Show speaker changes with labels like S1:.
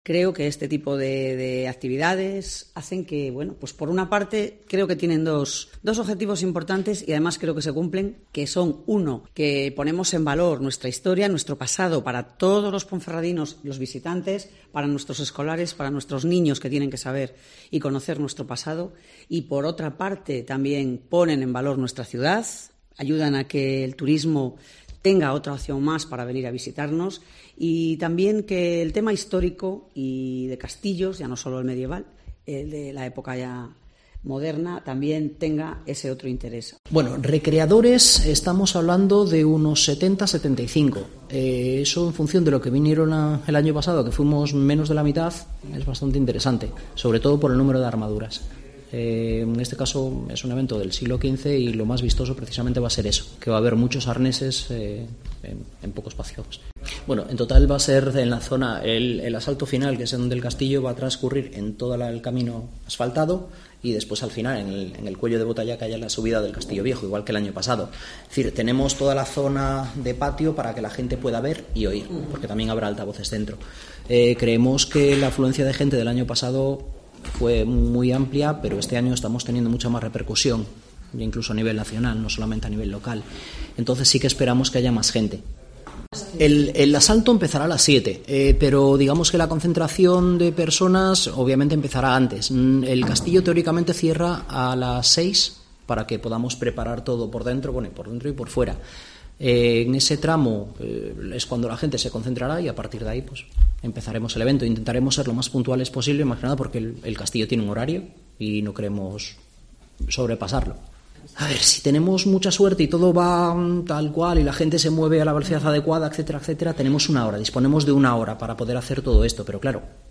S1: Creo que este tipo de actividades hacen que, bueno, pues por una parte creo que tienen dos objetivos importantes y además creo que se cumplen, que son, uno, que ponemos en valor nuestra historia, nuestro pasado para todos los ponferradinos, los visitantes, para nuestros escolares, para nuestros niños que tienen que saber y conocer nuestro pasado, y por otra parte también ponen en valor nuestra ciudad, ayudan a que el turismo tenga otra opción más para venir a visitarnos, y también que el tema histórico y de castillos, ya no solo el medieval, el de la época ya moderna, también tenga ese otro interés.
S2: Bueno, recreadores estamos hablando de unos 70-75. Eso en función de lo que vinieron el año pasado, que fuimos menos de la mitad, es bastante interesante, sobre todo por el número de armaduras. En este caso es un evento del siglo XV y lo más vistoso precisamente va a ser eso, que va a haber muchos arneses en poco espacio. Bueno, en total va a ser en la zona, el asalto final, que es donde el castillo va a transcurrir en todo el camino asfaltado, y después al final en el cuello de Botallaca ya la subida del Castillo Viejo, igual que el año pasado. Es decir, tenemos toda la zona de patio para que la gente pueda ver y oír, porque también habrá altavoces dentro. Creemos que la afluencia de gente del año pasado fue muy amplia, pero este año estamos teniendo mucha más repercusión, incluso a nivel nacional, no solamente a nivel local. Entonces sí que esperamos que haya más gente. El asalto empezará a las 7, pero digamos que la concentración de personas obviamente empezará antes. El castillo teóricamente cierra a las 6 para que podamos preparar todo por dentro, bueno, por dentro y por fuera. En ese tramo es cuando la gente se concentrará y a partir de ahí pues empezaremos el evento. Intentaremos ser lo más puntuales posible, más que nada porque el castillo tiene un horario y no queremos sobrepasarlo. A ver, si tenemos mucha suerte y todo va tal cual y la gente se mueve a la velocidad adecuada, etcétera, etcétera, tenemos una hora, disponemos de una hora para poder hacer todo esto, pero claro,